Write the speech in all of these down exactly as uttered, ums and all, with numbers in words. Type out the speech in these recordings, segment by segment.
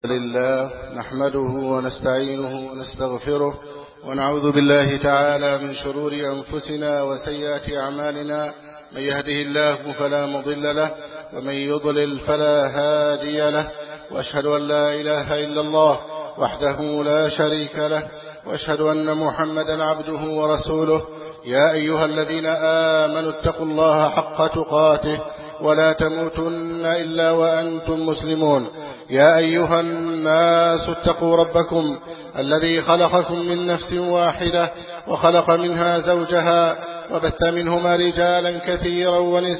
لله نحمده ونستعينه ونستغفره ونعوذ بالله تعالى من شرور أنفسنا وسيئات أعمالنا. من يهده الله فلا مضل له ومن يضلل فلا هادي له، وأشهد أن لا إله إلا الله وحده لا شريك له، وأشهد أن محمدا عبده ورسوله. يا أيها الذين آمنوا اتقوا الله حق تقاته ولا تموتن إلا وأنتم مسلمون. يا أيها الناس اتقوا ربكم الذي خلقكم من نفس واحدة وخلق منها زوجها وبث منهما رجالا كثيرا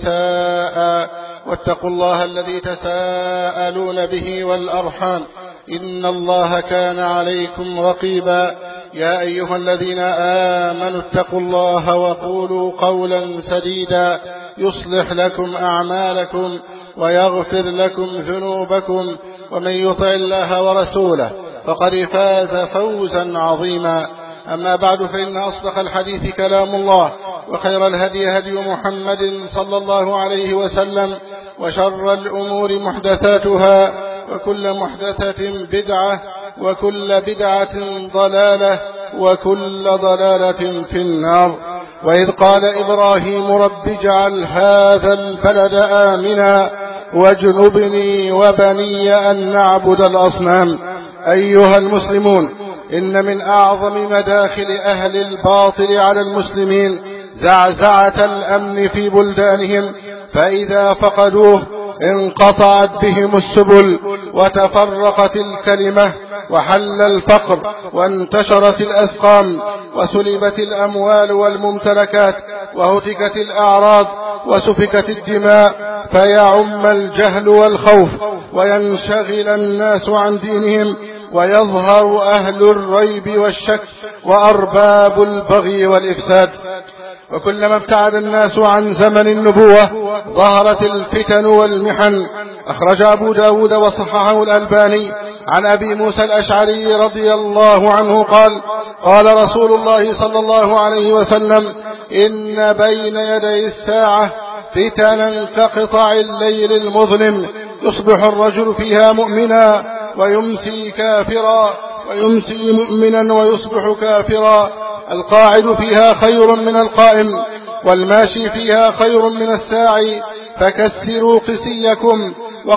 ونساء، واتقوا الله الذي تساءلون به والأرحام إن الله كان عليكم رقيبا. يا أيها الذين آمنوا اتقوا الله وقولوا قولا سديدا يصلح لكم أعمالكم ويغفر لكم ذنوبكم، ومن يطع الله ورسوله فقد فاز فوزا عظيما. أما بعد، فإن أصدق الحديث كلام الله، وخير الهدي هدي محمد صلى الله عليه وسلم، وشر الأمور محدثاتها، وكل محدثة بدعة، وكل بدعة ضلالة، وكل ضلالة في النار. وإذ قال إبراهيم رب اجعل هذا البلد آمنا واجنبني وبني أن نعبد الأصنام. أيها المسلمون، إن من أعظم مداخل أهل الباطل على المسلمين زعزعة الأمن في بلدانهم، فإذا فقدوه انقطعت بهم السبل وتفرقت الكلمة وحل الفقر وانتشرت الأسقام وسلبت الأموال والممتلكات وهتكت الأعراض وسفكت الدماء، فيعم الجهل والخوف وينشغل الناس عن دينهم، ويظهر أهل الريب والشك وأرباب البغي والإفساد. وكلما ابتعد الناس عن زمن النبوة ظهرت الفتن والمحن. أخرج أبو داود وصححه الألباني عن أبي موسى الأشعري رضي الله عنه قال: قال رسول الله صلى الله عليه وسلم: إن بين يدي الساعة فتنا كقطع الليل المظلم، يصبح الرجل فيها مؤمنا ويمسي كافرا، ويمسي مؤمنا ويصبح كافرا. القاعد فيها خير من القائم، والماشي فيها خير من الساعي. فكسروا قسيكم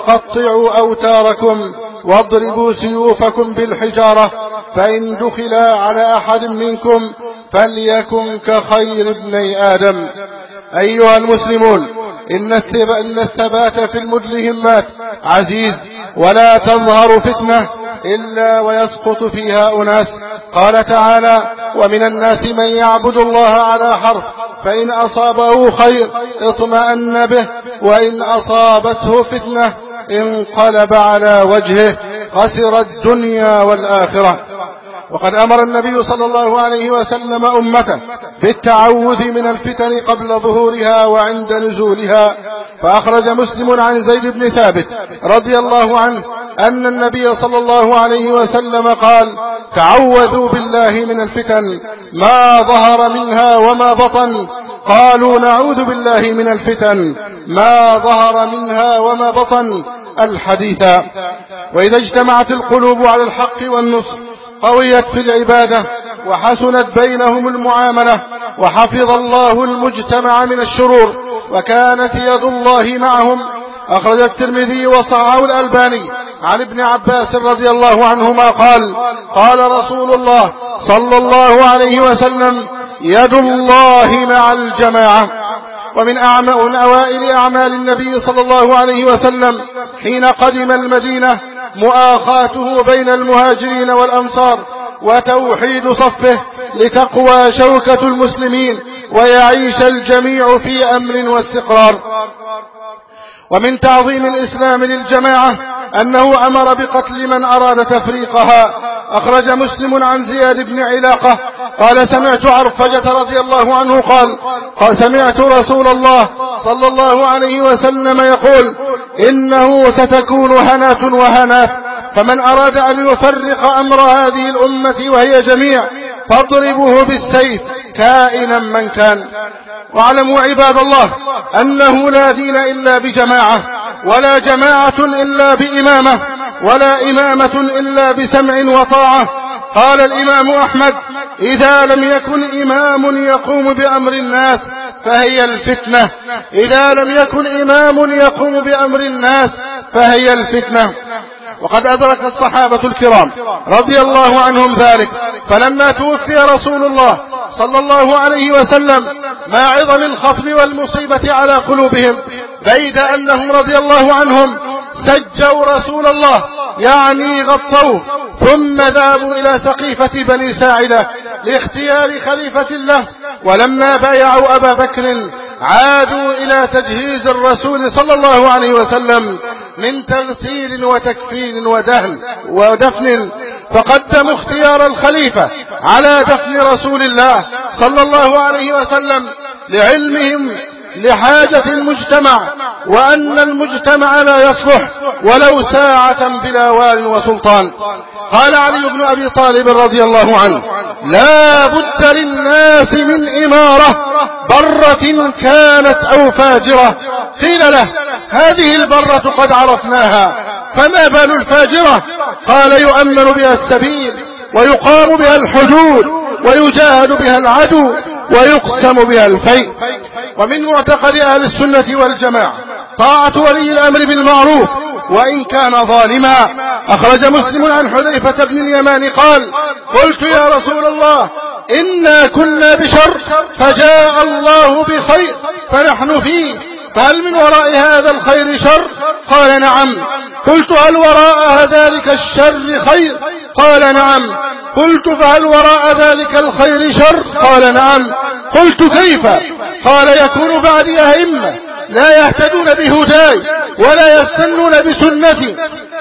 وقطعوا أوتاركم واضربوا سيوفكم بالحجارة، فإن دخل على أحد منكم فليكن كخير ابني آدم. أيها المسلمون، إن الثبات في المدلهمات عزيز، ولا تظهر فتنة إلا ويسقط فيها أناس. قال تعالى: ومن الناس من يعبد الله على حرف، فإن أصابه خير اطمأن به، وإن أصابته فتنة انقلب على وجهه خسر الدنيا والآخرة. وقد أمر النبي صلى الله عليه وسلم أمته بالتعوذ من الفتن قبل ظهورها وعند نزولها. فأخرج مسلم عن زيد بن ثابت رضي الله عنه أن النبي صلى الله عليه وسلم قال: تعوذوا بالله من الفتن ما ظهر منها وما بطن. قالوا: نعوذ بالله من الفتن ما ظهر منها وما بطن. الحديث. وإذا اجتمعت القلوب على الحق والنصر قويت في العبادة، وحسنت بينهم المعاملة، وحفظ الله المجتمع من الشرور، وكانت يد الله معهم. أخرج الترمذي وصححه الألباني عن ابن عباس رضي الله عنهما قال: قال رسول الله صلى الله عليه وسلم: يد الله مع الجماعة. ومن أوائل أعمال النبي صلى الله عليه وسلم حين قدم المدينة مؤاخاته بين المهاجرين والأنصار وتوحيد صفه لتقوى شوكة المسلمين ويعيش الجميع في أمن واستقرار. ومن تعظيم الإسلام للجماعة أنه أمر بقتل من أراد تفريقها. أخرج مسلم عن زياد بن علاقة قال: سمعت عرفجة رضي الله عنه قال: قال سمعت رسول الله صلى الله عليه وسلم يقول: إنه ستكون هنات وهنات، فمن أراد أن يفرق أمر هذه الأمة وهي جميع فاضربوه بالسيف كائنا من كان. واعلموا عباد الله أنه لا دين إلا بجماعة، ولا جماعة إلا بإمامة، ولا إمامة إلا بسمع وطاعة. قال الإمام أحمد: إذا لم يكن إمام يقوم بأمر الناس فهي الفتنة، إذا لم يكن إمام يقوم بأمر الناس فهي الفتنة. وقد أدرك الصحابة الكرام رضي الله عنهم ذلك، فلما توفي رسول الله صلى الله عليه وسلم ما عظم الخطب والمصيبة على قلوبهم، بيد أنهم رضي الله عنهم سجوا رسول الله، يعني غطوه، ثم ذهبوا إلى سقيفة بني ساعدة لاختيار خليفة له. ولما بايعوا أبا بكر عادوا إلى تجهيز الرسول صلى الله عليه وسلم من تغسيل وتكفين ودهن ودفن، فقدموا اختيار الخليفة على دفن رسول الله صلى الله عليه وسلم لعلمهم لحاجة المجتمع، وأن المجتمع لا يصلح ولو ساعة بلا وال وسلطان. قال علي بن أبي طالب رضي الله عنه: لا بد للناس من إمارة برة كانت أو فاجرة. قيل له: هذه البرة قد عرفناها، فما بال الفاجرة؟ قال: يؤمن بها السبيل، ويقام بها الحدود، ويجاهد بها العدو، ويقسم بها الفيء. ومن معتقد أهل السنة والجماعة طاعة ولي الأمر بالمعروف وإن كان ظالما. أخرج مسلم عن حذيفة بن اليمان قال: قلت يا رسول الله إنا كنا بشر فجاء الله بخير فنحن فيه، فهل من وراء هذا الخير شر؟ قال: نعم. قلت: هل وراء ذلك الشر خير؟ قال: نعم. قلت: فهل وراء ذلك الخير شر؟ قال: نعم. قلت: كيف؟ قال: يكون بعدي أئمة لا يهتدون بهداي ولا يستنون بسنتي،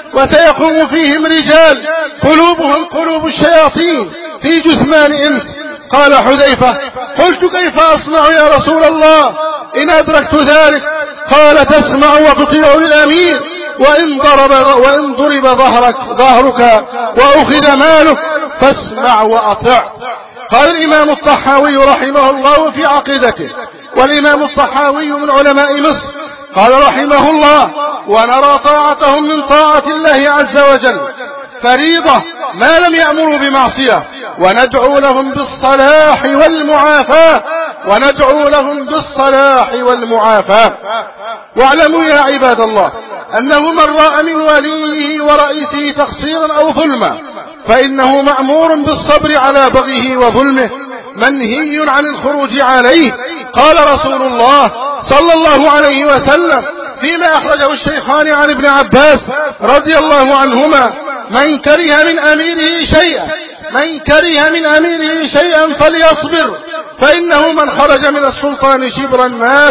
وسيقوم فيهم رجال قلوبهم قلوب الشياطين في جثمان إنس. قال حذيفة: قلت: كيف أصنع يا رسول الله إن أدركت ذلك؟ قال: تسمع وتطيع للأمير، وإن ضرب, وإن ضرب ظهرك, ظهرك وأخذ مالك فاسمع وأطع. قال الإمام الطحاوي رحمه الله في عقيدته، والإمام الطحاوي من علماء مصر، قال رحمه الله: ونرى طاعتهم من طاعة الله عز وجل فريضة ما لم يأمروا بمعصية، وندعو لهم بالصلاح والمعافاة، وندعو لهم بالصلاح والمعافاة. واعلموا يا عباد الله أنه من رأى من وليه ورئيسه تقصيرا أو ظلما فإنه مأمور بالصبر على بغيه وظلمه، منهي عن الخروج عليه. قال رسول الله صلى الله عليه وسلم فيما أخرجه الشيخان عن ابن عباس رضي الله عنهما: من كره من أميره شيئا من كره من أميره شيئا فليصبر، فإنه من خرج من السلطان شبرا مات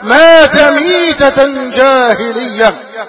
مات ميتة جاهلية.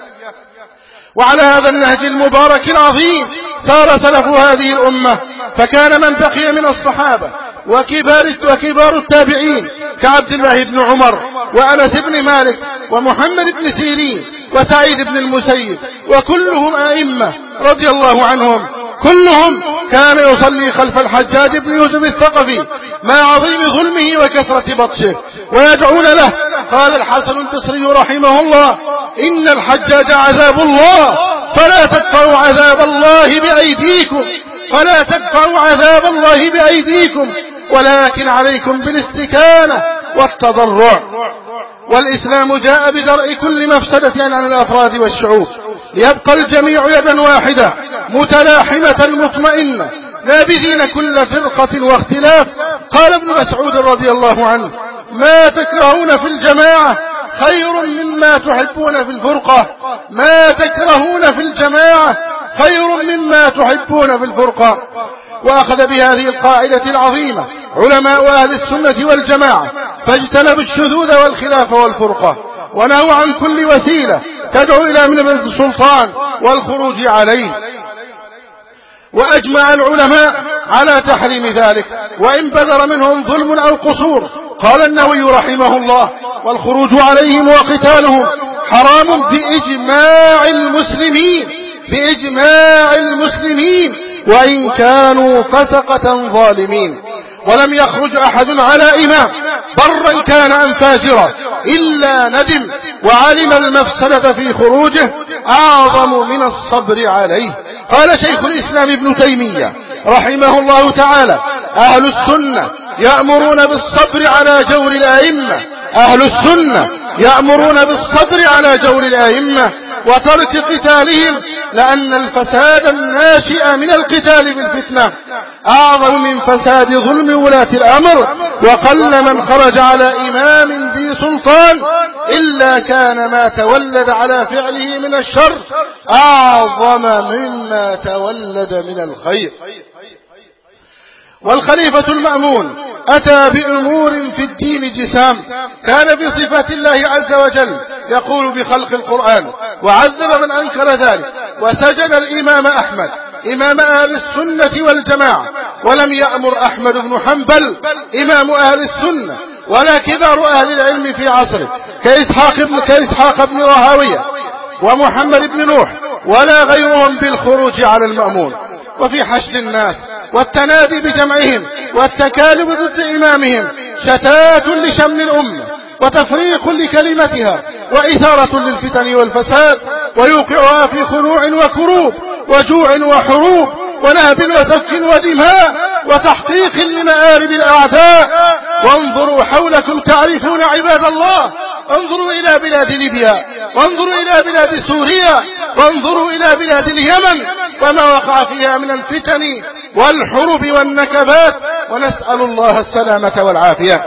وعلى هذا النهج المبارك العظيم سار سلف هذه الأمة، فكان من بقي من الصحابة وكبار, وكبار التابعين كعبد الله بن عمر وأنس بن مالك ومحمد بن سيرين وسعيد بن المسيب، وكلهم أئمة رضي الله عنهم، كلهم كان يصلي خلف الحجاج بن يوسف الثقفي مع عظيم ظلمه وكثرة بطشه ويدعون له. قال الحسن البصري رحمه الله: إن الحجاج عذاب الله فلا تدفعوا عذاب الله بأيديكم فلا تدفعوا عذاب الله بأيديكم ولكن عليكم بالاستكانة والتضرع. والإسلام جاء بدرء كل مفسدة عن الأفراد والشعوب ليبقى الجميع يدا واحدة متلاحمة مطمئنة نابذين كل فرقة واختلاف. قال ابن مسعود رضي الله عنه: ما تكرهون في الجماعة خير مما تحبون في الفرقة ما تكرهون في الجماعة خير مما تحبون في الفرقة. وأخذ بهذه القاعدة العظيمة علماء أهل السنة والجماعة، فاجتنبوا الشذوذ والخلاف والفرقة، ونهوا عن كل وسيلة تدعو إلى منبذ السلطان والخروج عليه. وأجمع العلماء على تحريم ذلك وإن بدر منهم ظلم أو قصور. قال النووي رحمه الله: والخروج عليهم وقتالهم حرام بإجماع المسلمين بإجماع المسلمين وإن كانوا فسقة ظالمين. ولم يخرج أحد على إمام برا كان أم فاجرا إلا ندم وعلم المفسدة في خروجه أعظم من الصبر عليه. قال شيخ الإسلام ابن تيمية رحمه الله تعالى: أهل السنة يأمرون بالصبر على جور الأئمة أهل السنة يأمرون بالصبر على جور الأئمة وترك قتالهم، لأن الفساد الناشئ من القتال بالفتنة أعظم من فساد ظلم ولاة الأمر، وقل من خرج على إمام ذي سلطان إلا كان ما تولد على فعله من الشر أعظم مما تولد من الخير. والخليفة المأمون أتى بأمور في الدين جسام، كان بصفات الله عز وجل يقول بخلق القرآن، وعذب من أنكر ذلك، وسجن الإمام أحمد إمام أهل السنة والجماعة، ولم يأمر أحمد بن حنبل إمام أهل السنة ولا كبار أهل العلم في عصره كإسحاق بن, كإسحاق بن راهويه ومحمد بن نوح ولا غيرهم بالخروج على المأمون. وفي حشد الناس والتنادي بجمعهم والتكالب ضد إمامهم شتات لشمل الأمة وتفريق لكلمتها وإثارة للفتن والفساد، ويوقعها في خنوع وكروب وجوع وحروب ونهب وسفك ودماء وتحقيق لمآرب الأعداء. وانظروا حولكم تعرفون عباد الله، انظروا إلى بلاد ليبيا، وانظروا إلى بلاد سوريا، وانظروا إلى بلاد اليمن وما وقع فيها من الفتن والحروب والنكبات، ونسأل الله السلامة والعافية.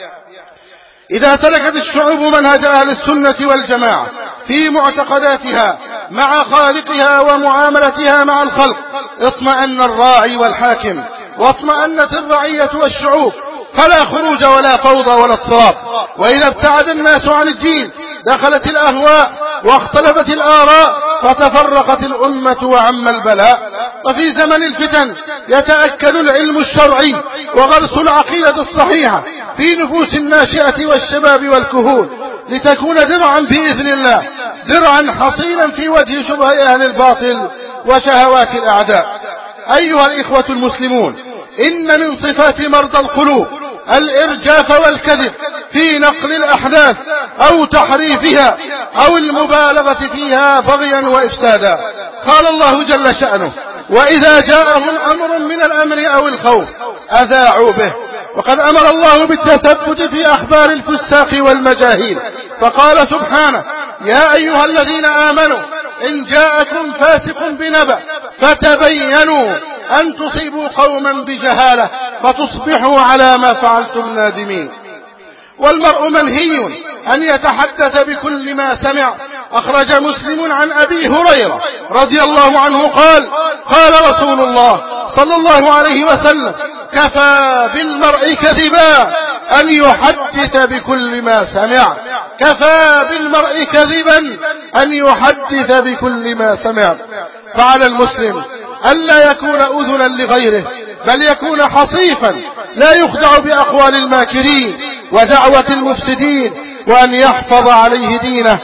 إذا سلكت الشعوب منهج أهل السنة والجماعة في معتقداتها مع خالقها ومعاملتها مع الخلق اطمأن الراعي والحاكم، واطمأنت الرعية والشعوب، فلا خروج ولا فوضى ولا اضطراب. وإذا ابتعد الناس عن الدين دخلت الأهواء واختلفت الآراء فتفرقت الأمة وعم البلاء. وفي زمن الفتن يتأكد العلم الشرعي وغرس العقيدة الصحيحة في نفوس الناشئة والشباب والكهول، لتكون درعا بإذن الله، درعا حصينا في وجه شبه أهل الباطل وشهوات الأعداء. أيها الإخوة المسلمون، إن من صفات مرضى القلوب الإرجاف والكذب في نقل الأحداث أو تحريفها أو المبالغة فيها بغيا وإفسادا. قال الله جل شأنه: وإذا جاءهم أمر من الأمر أو الخوف أذاعوا به. وقد أمر الله بالتثبت في أخبار الفساق والمجاهيل، فقال سبحانه: يا أيها الذين آمنوا إن جاءكم فاسق بنبأ فتبينوا أن تصيبوا قوما بجهالة فتصبحوا على ما فعلتم نادمين. والمرء منهي أن يتحدث بكل ما سمع. أخرج مسلم عن أبي هريرة رضي الله عنه قال: قال رسول الله صلى الله عليه وسلم: كفى بالمرء كذبا أن يحدث بكل ما سمع. كفى بالمرء كذبا أن يحدث بكل ما سمع. فعلى المسلم ألا يكون أذنا لغيره، بل يكون حصيفا لا يخدع بأقوال الماكرين ودعوة المفسدين، وأن يحفظ عليه دينه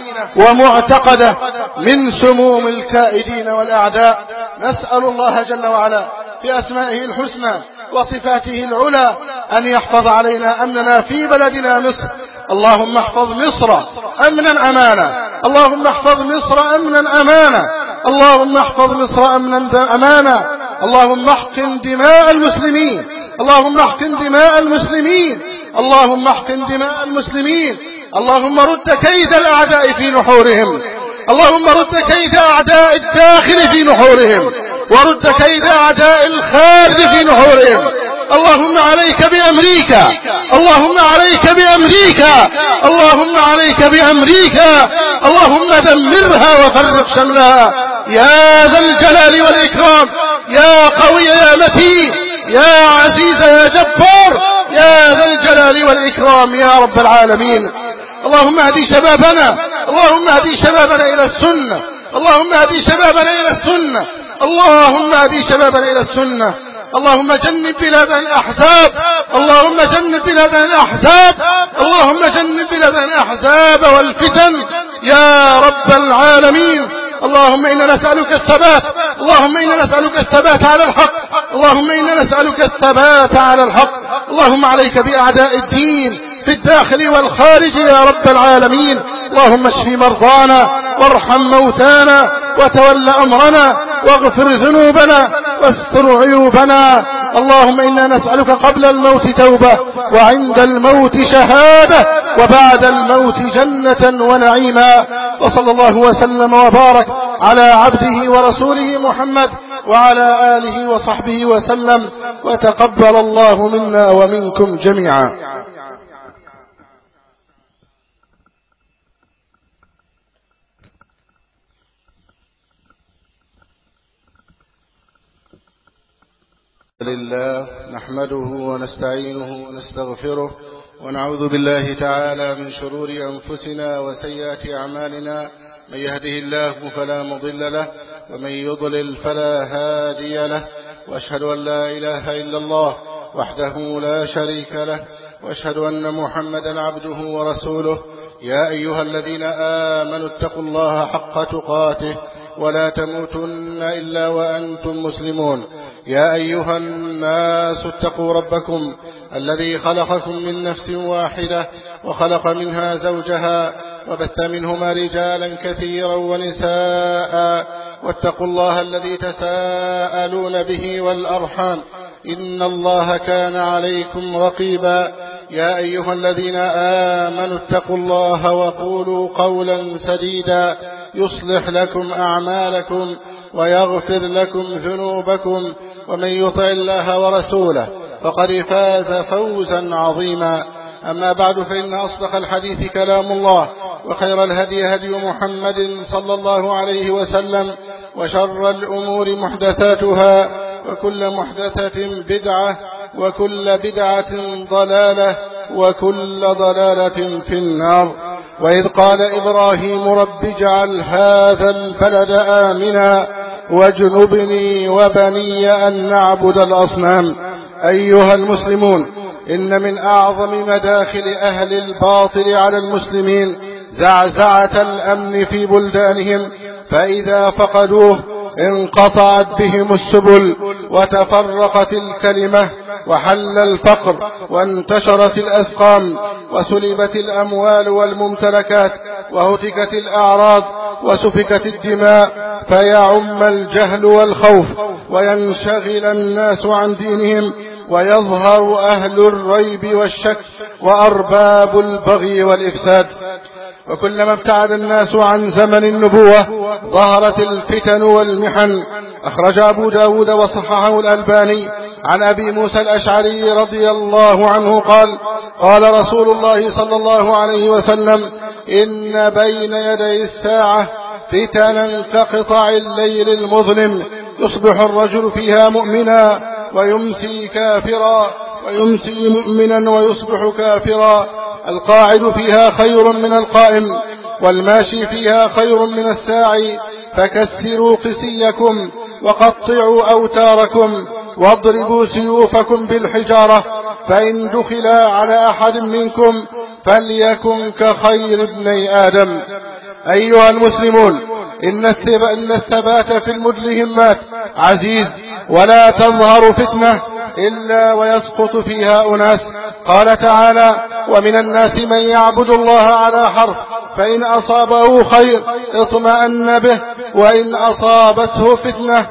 ومعتقده من سموم الكائدين والأعداء. نسأل الله جل وعلا بأسمائه الحسنى وصفاته العلى أن يحفظ علينا أمننا في بلدنا مصر. اللهم احفظ مصر أمنا أمانا، اللهم احفظ مصر أمنا أمانا، اللهم احفظ مصر أمنا أمانا. اللهم احقن دماء المسلمين، اللهم احقن دماء المسلمين، اللهم احقن دماء المسلمين. اللهم رد كيد الأعداء في نحورهم، اللهم رد كيد أعداء الداخل في نحورهم، ورد كيد أعداء الخارج في نحورهم. اللهم عليك بأمريكا، اللهم عليك بأمريكا، اللهم عليك بأمريكا، اللهم دمرها وفرق شملها يا ذا الجلال والإكرام، يا قوي يا متين، يا عزيز يا جبار، يا ذا الجلال والإكرام يا رب العالمين. اللهم اهدي شبابنا، اللهم اهدي شبابنا إلى السنة، اللهم اهدي شبابنا إلى السنة، اللهم اهدي شبابنا إلى السنة. اللهم جنب بلادنا الأحزاب، اللهم جنب بلادنا الأحزاب، اللهم جنب بلادنا الأحزاب والفتن يا رب العالمين. اللهم إنا نسألك الثبات، اللهم إنا نسألك الثبات على الحق، اللهم إنا نسألك الثبات على الحق. اللهم عليك بأعداء الدين في الداخل والخارج يا رب العالمين. اللهم اشف مرضانا وارحم موتانا وتول أمرنا واغفر ذنوبنا واستر عيوبنا. اللهم إنا نسألك قبل الموت توبة وعند الموت شهادة وبعد الموت جنة ونعيما. وصلى الله وسلم وبارك على عبده ورسوله محمد وعلى آله وصحبه وسلم، وتقبل الله منا ومنكم جميعا. لله نحمده ونستعينه ونستغفره ونعوذ بالله تعالى من شرور أنفسنا وسيئات أعمالنا. من يهده الله فلا مضل له ومن يضلل فلا هادي له، وأشهد أن لا إله إلا الله وحده لا شريك له، وأشهد أن محمدا عبده ورسوله. يا أيها الذين آمنوا اتقوا الله حق تقاته ولا تموتن إلا وأنتم مسلمون. يا أيها الناس اتقوا ربكم الذي خلقكم من نفس واحدة وخلق منها زوجها وبث منهما رجالا كثيرا ونساء، واتقوا الله الذي تساءلون به والأرحام إن الله كان عليكم رقيبا. يا أيها الذين آمنوا اتقوا الله وقولوا قولا سديدا يصلح لكم أعمالكم ويغفر لكم ذنوبكم، ومن يطع الله ورسوله فقد فاز فوزا عظيما. أما بعد، فإن أصدق الحديث كلام الله، وخير الهدي هدي محمد صلى الله عليه وسلم، وشر الأمور محدثاتها، وكل محدثة بدعة، وكل بدعة ضلالة، وكل ضلالة في النار. وإذ قال إبراهيم رب اجعل هذا البلد آمنا واجنبني وبني أن نعبد الأصنام. أيها المسلمون، إن من أعظم مداخل أهل الباطل على المسلمين زعزعة الأمن في بلدانهم، فإذا فقدوه انقطعت بهم السبل وتفرقت الكلمة وحل الفقر وانتشرت الأسقام وسلبت الأموال والممتلكات وهتكت الأعراض وسفكت الدماء، فيعم الجهل والخوف وينشغل الناس عن دينهم، ويظهر أهل الريب والشك وأرباب البغي والإفساد. وكلما ابتعد الناس عن زمن النبوة ظهرت الفتن والمحن. أخرج أبو داود وصححه الألباني عن أبي موسى الأشعري رضي الله عنه قال: قال رسول الله صلى الله عليه وسلم: إن بين يدي الساعة فتنا كقطع الليل المظلم، يصبح الرجل فيها مؤمنا ويمسي كافرا، ويمسي مؤمنا ويصبح كافرا. القاعد فيها خير من القائم، والماشي فيها خير من الساعي. فكسروا قسيكم وقطعوا أوتاركم واضربوا سيوفكم بالحجارة، فإن دخل على أحد منكم فليكن كخير ابني آدم. أيها المسلمون، إن الثبات في المدلهمات عزيز، ولا تظهر فتنة إلا ويسقط فيها أناس. قال تعالى: ومن الناس من يعبد الله على حرف، فإن أصابه خير اطمأن به، وإن أصابته فتنة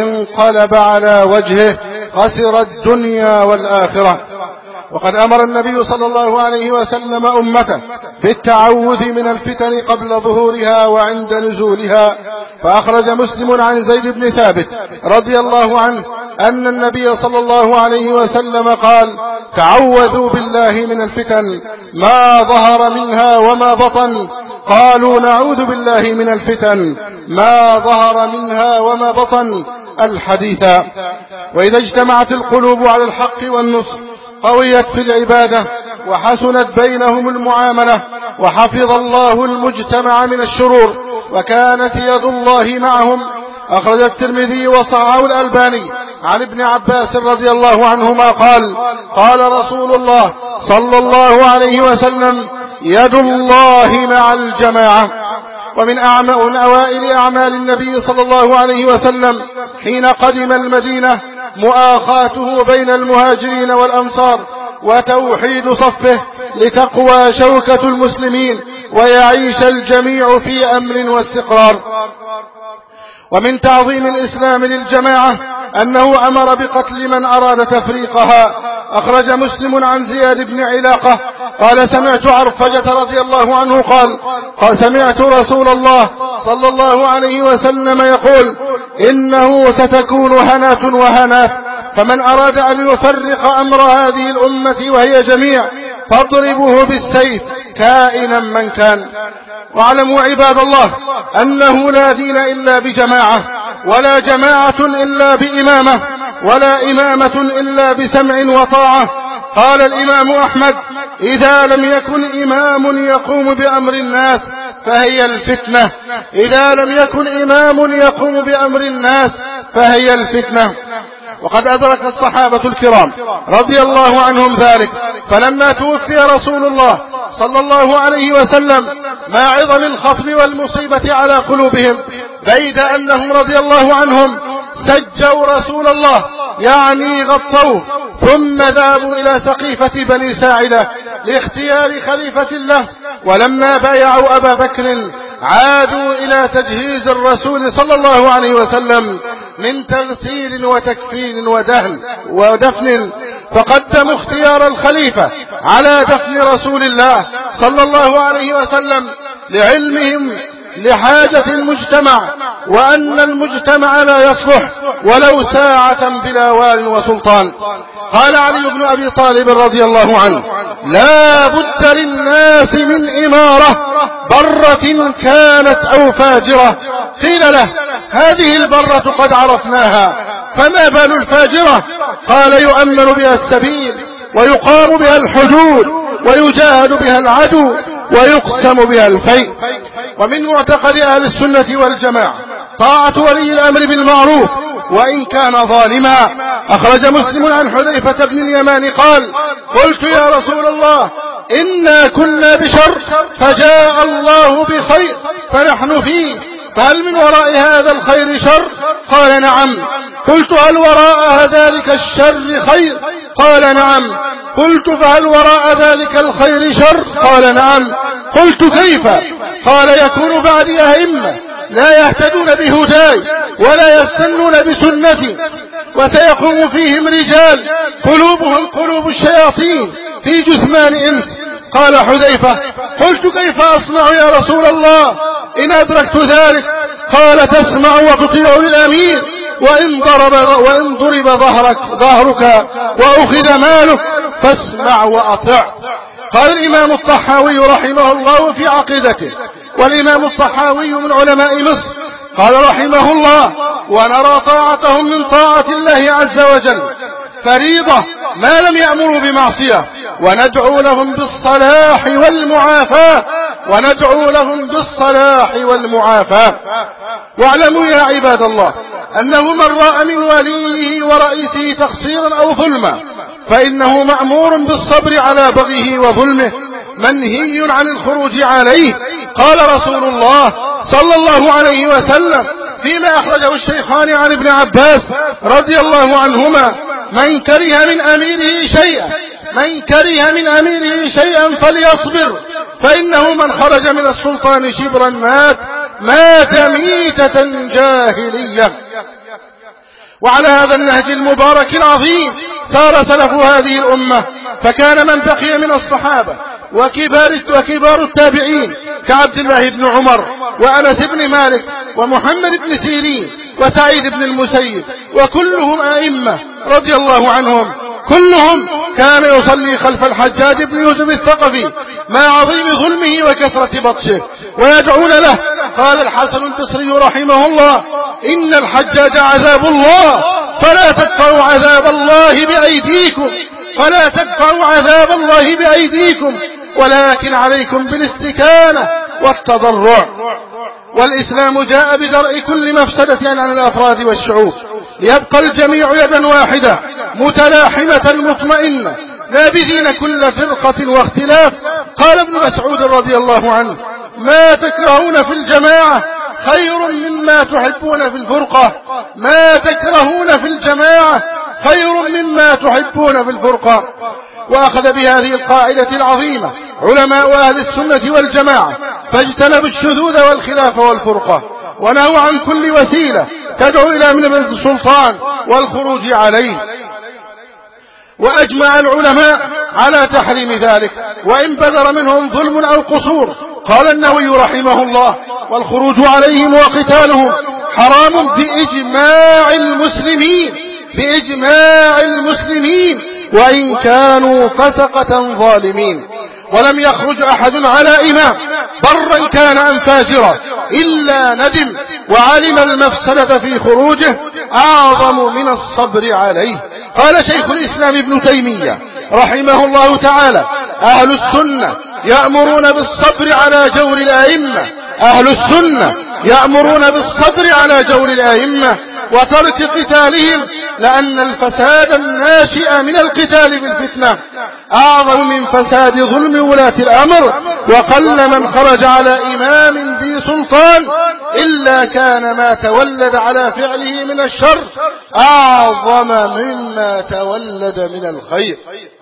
انقلب على وجهه، خسر الدنيا والآخرة. وقد أمر النبي صلى الله عليه وسلم أمته بالتعوذ من الفتن قبل ظهورها وعند نزولها. فأخرج مسلم عن زيد بن ثابت رضي الله عنه أن النبي صلى الله عليه وسلم قال: تعوذوا بالله من الفتن ما ظهر منها وما بطن. قالوا: نعوذ بالله من الفتن ما ظهر منها وما بطن. الحديث. وإذا اجتمعت القلوب على الحق والنصر قويت في العبادة وحسنت بينهم المعاملة، وحفظ الله المجتمع من الشرور، وكانت يد الله معهم. أخرج الترمذي وصححه الألباني عن ابن عباس رضي الله عنهما قال: قال رسول الله صلى الله عليه وسلم: يد الله مع الجماعة. ومن أوائل أعمال النبي صلى الله عليه وسلم حين قدم المدينة مؤاخاته بين المهاجرين والأنصار وتوحيد صفه، لتقوى شوكة المسلمين ويعيش الجميع في أمن واستقرار. ومن تعظيم الإسلام للجماعة أنه أمر بقتل من أراد تفريقها. أخرج مسلم عن زياد بن علاقة قال سمعت عرفجة رضي الله عنه قال قال سمعت رسول الله صلى الله عليه وسلم يقول إنه ستكون هنات وهنات، فمن أراد أن يفرق أمر هذه الأمة وهي جميع فاضربوه بالسيف كائنا من كان. واعلموا عباد الله أنه لا دين إلا بجماعة، ولا جماعة إلا بإمامة، ولا إمامة إلا بسمع وطاعة. قال الإمام أحمد إذا لم يكن إمام يقوم بأمر الناس فهي الفتنة، إذا لم يكن إمام يقوم بأمر الناس فهي الفتنة. وقد أدرك الصحابة الكرام رضي الله عنهم ذلك، فلما توفي رسول الله صلى الله عليه وسلم ما عظم الخطب والمصيبة على قلوبهم، بيد أنهم رضي الله عنهم سجوا رسول الله يعني غطوه، ثم ذهبوا إلى سقيفة بني ساعدة لاختيار خليفة له. ولما بايعوا أبا بكر عادوا إلى تجهيز الرسول صلى الله عليه وسلم من تغسيل وتكفين ودهن ودفن، فقدموا اختيار الخليفة على دفن رسول الله صلى الله عليه وسلم لعلمهم لحاجة المجتمع، وأن المجتمع لا يصلح ولو ساعة بلا وال وسلطان. قال علي بن أبي طالب رضي الله عنه لا بد للناس من إمارة برة كانت أو فاجرة. قيل له هذه البرة قد عرفناها، فما بال الفاجرة؟ قال يؤمن بها السبيل، ويقام بها الحدود، ويجاهد بها العدو، ويقسم بها الفيء. ومن معتقد أهل السنة والجماعة طاعة ولي الأمر بالمعروف وإن كان ظالما. أخرج مسلم عن حذيفة بن اليمان قال قلت يا رسول الله إنا كنا بشر فجاء الله بخير فنحن فيه، فهل من وراء هذا الخير شر؟ قال نعم. قلت هل وراء ذلك الشر خير؟ قال نعم. قلت فهل وراء ذلك الخير شر؟ قال نعم. قلت كيف؟ قال يكون بعدي أئمة لا يهتدون بهداي ولا يستنون بسنتي، وسيقوم فيهم رجال قلوبهم قلوب الشياطين في جثمان إنس. قال حذيفة قلت كيف أصنع يا رسول الله إن أدركت ذلك؟ قال تسمع وتطيع للأمير وإن ضرب, وإن ضرب ظهرك, ظهرك وأخذ مالك فاسمع وأطع. قال الإمام الطحاوي رحمه الله في عقيدته، والإمام الطحاوي من علماء مصر، قال رحمه الله ونرى طاعتهم من طاعة الله عز وجل فريضة ما لم يأمروا بمعصية، وندعو لهم بالصلاح والمعافاة وندعو لهم بالصلاح والمعافاة. واعلموا يا عباد الله أنه من رأى من وليه ورئيسه تقصيرا أو ظلما فإنه مأمور بالصبر على بغيه وظلمه، منهي عن الخروج عليه. قال رسول الله صلى الله عليه وسلم فيما أخرجه الشيخان عن ابن عباس رضي الله عنهما من كره من أميره شيئا من كره من أميره شيئا فليصبر، فإنه من خرج من السلطان شبرا مات مات ميتة جاهلية. وعلى هذا النهج المبارك العظيم سار سلف هذه الأمة، فكان من بقي من الصحابة وكبار, وكبار التابعين كعبد الله بن عمر وأنس بن مالك ومحمد بن سيرين وسعيد بن المسيب، وكلهم أئمة رضي الله عنهم، كلهم كان يصلي خلف الحجاج بن يوسف الثقفي مع عظيم ظلمه وكثرة بطشه ويدعون له. قال الحسن البصري رحمه الله إن الحجاج عذاب الله فلا تدفعوا عذاب الله بأيديكم فلا تدفعوا عذاب الله بأيديكم ولكن عليكم بالاستكانة والتضرع. والإسلام جاء بدرء كل مفسدة عن الأفراد والشعوب ليبقى الجميع يدا واحدة متلاحمة مطمئنة نابذين كل فرقة واختلاف. قال ابن مسعود رضي الله عنه ما تكرهون في الجماعة خير مما تحبون في الفرقة ما تكرهون في الجماعة خير مما تحبون في الفرقة. وأخذ بهذه القاعدة العظيمة علماء أهل السنة والجماعة، فاجتنبوا الشذوذ والخلاف والفرقة، ونهوا عن كل وسيلة تدعو إلى من السلطان والخروج عليه. وأجمع العلماء على تحريم ذلك وإن بدر منهم ظلم أو قصور. قال النووي رحمه الله: والخروج عليهم وقتالهم حرام بإجماع المسلمين بإجماع المسلمين وإن كانوا فسقة ظالمين. ولم يخرج أحد على إمام برا كان أم فاجرا إلا ندم وعلم المفسدة في خروجه أعظم من الصبر عليه. قال شيخ الإسلام ابن تيمية رحمه الله تعالى: أهل السنة يأمرون بالصبر على جور الأئمة أهل السنة يأمرون بالصبر على جور الأئمة وترك قتالهم، لأن الفساد الناشئ من القتال بالفتنة أعظم من فساد ظلم ولاة الأمر. وقل من خرج على إمام ذي سلطان إلا كان ما تولد على فعله من الشر أعظم مما تولد من الخير.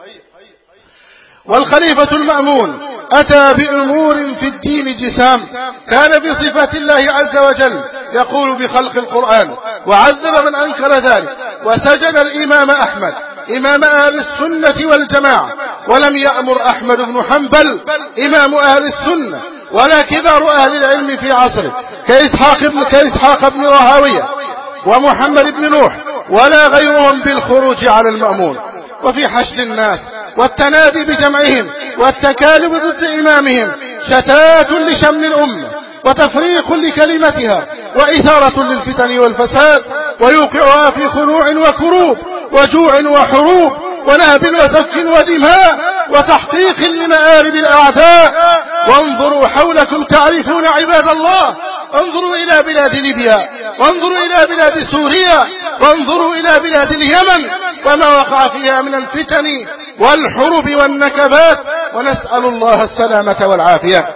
والخليفة المأمون أتى بأمور في الدين جسام، كان بصفة الله عز وجل يقول بخلق القرآن، وعذب من أنكر ذلك، وسجن الإمام أحمد إمام أهل السنة والجماعة، ولم يأمر أحمد بن حنبل إمام أهل السنة ولا كبار أهل العلم في عصره كإسحاق بن, كإسحاق بن راهويه ومحمد بن نوح ولا غيرهم بالخروج على المأمون. وفي حشد الناس والتنادي بجمعهم والتكالب ضد إمامهم شتات لشمل الأمة وتفريق لكلمتها وإثارة للفتن والفساد، ويوقعها في خنوع وكروب وجوع وحروب ونهب وسفك ودماء وتحقيق لمآرب الأعداء. وانظروا حولكم تعرفون عباد الله، انظروا إلى بلاد ليبيا، وانظروا إلى بلاد سوريا، وانظروا إلى بلاد اليمن وما وقع فيها من الفتن والحروب والنكبات، ونسأل الله السلامة والعافية.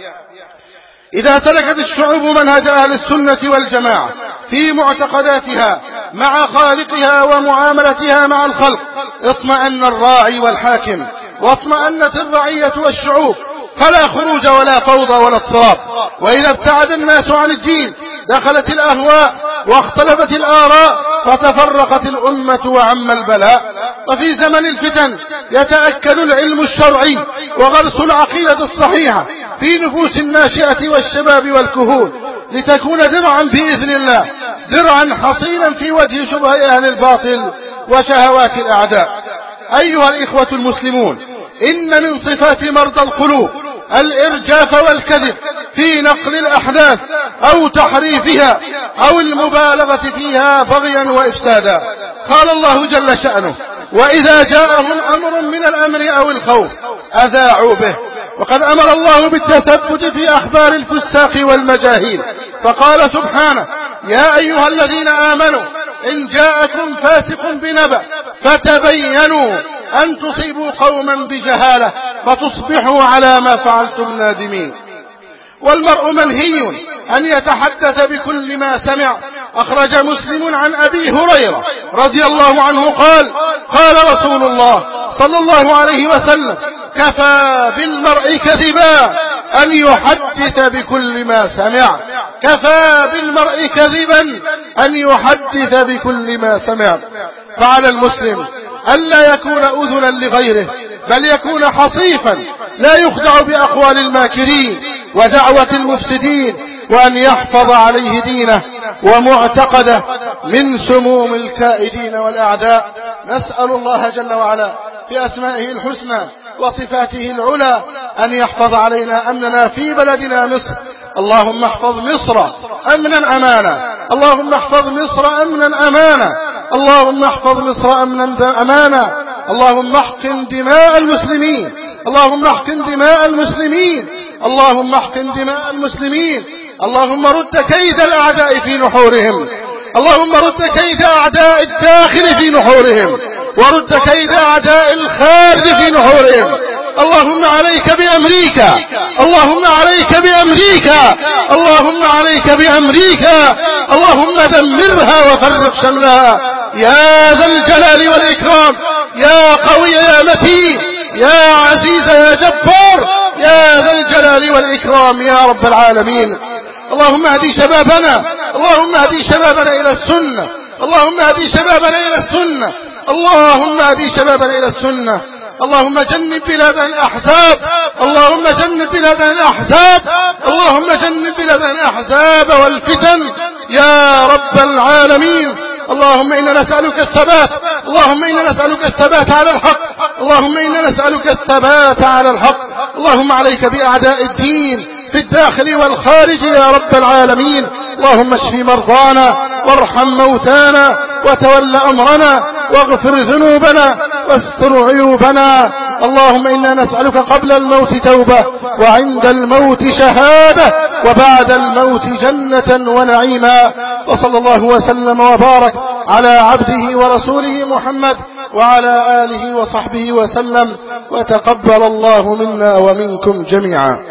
إذا سلكت الشعوب منهج أهل السنة والجماعة في معتقداتها مع خالقها ومعاملتها مع الخلق اطمأن الراعي والحاكم واطمأنت الرعية والشعوب، فلا خروج ولا فوضى ولا اضطراب. وإذا ابتعد الناس عن الدين دخلت الأهواء واختلفت الآراء فتفرقت الأمة وعم البلاء. وفي زمن الفتن يتأكد العلم الشرعي وغرس العقيدة الصحيحة في نفوس الناشئة والشباب والكهول لتكون درعا بإذن الله، درعا حصينا في وجه شبه أهل الباطل وشهوات الأعداء. أيها الإخوة المسلمون، إن من صفات مرضى القلوب الإرجاف والكذب في نقل الأحداث أو تحريفها أو المبالغة فيها بغيا وإفسادا. قال الله جل شأنه: وإذا جاءهم أمر من الأمر أو الخوف أذاعوا به. وقد أمر الله بالتثبت في أخبار الفساق والمجاهيل، فقال سبحانه: يا أيها الذين آمنوا إن جاءكم فاسق بنبأ فتبينوا أن تصيبوا قوما بجهالة فتصبحوا على ما فعلتم نادمين. والمرء منهي أن يتحدث بكل ما سمع. أخرج مسلم عن أبي هريرة رضي الله عنه قال: قال رسول الله صلى الله عليه وسلم: كفى بالمرء كذبا أن يحدث بكل ما سمع. كفى بالمرء كذبا أن يحدث بكل ما سمع. فعلى المسلم ألا يكون أذنا لغيره، بل يكون حصيفا لا يخدع بأقوال الماكرين ودعوة المفسدين، وأن يحفظ عليه دينه ومعتقده من سموم الكائدين والأعداء. نسأل الله جل وعلا بأسمائه الحسنى وصفاته العلى أن يحفظ علينا أمننا في بلدنا مصر. اللهم احفظ مصر أمنا أمانا، اللهم احفظ مصر أمنا أمانا، اللهم احفظ مصر أمنا أمانا. اللهم احقن دماء المسلمين، اللهم احقن دماء المسلمين، اللهم احقن دماء المسلمين. اللهم رد كيد الأعداء في نحورهم، اللهم رد كيد أعداء الداخل في نحورهم، ورد كيد أعداء الخارج في نحورهم. اللهم عليك بأمريكا، اللهم عليك بأمريكا، اللهم عليك بأمريكا، اللهم دمرها وفرق شملها يا ذا الجلال والإكرام يا قوي يا متين يا عزيز يا جبار يا ذا الجلال والإكرام يا رب العالمين. اللهم اهدي شبابنا، اللهم اهدي شبابنا إلى السنة، اللهم اهدي شبابنا إلى السنة، اللهم اهدي شبابنا إلى السنة. اللهم جنب بلادنا الأحزاب، اللهم جنب بلادنا الأحزاب، اللهم جنب بلادنا الأحزاب والفتن يا رب العالمين. اللهم إنا نسألك الثبات، اللهم إنا نسألك الثبات على الحق، اللهم إنا نسألك الثبات على الحق. اللهم عليك بأعداء الدين في الداخل والخارج يا رب العالمين. اللهم اشف مرضانا وارحم موتانا وتول أمرنا واغفر ذنوبنا واستر عيوبنا. اللهم إنا نسألك قبل الموت توبة وعند الموت شهادة وبعد الموت جنة ونعيما. وصلى الله وسلم وبارك على عبده ورسوله محمد وعلى آله وصحبه وسلم، وتقبل الله منا ومنكم جميعا.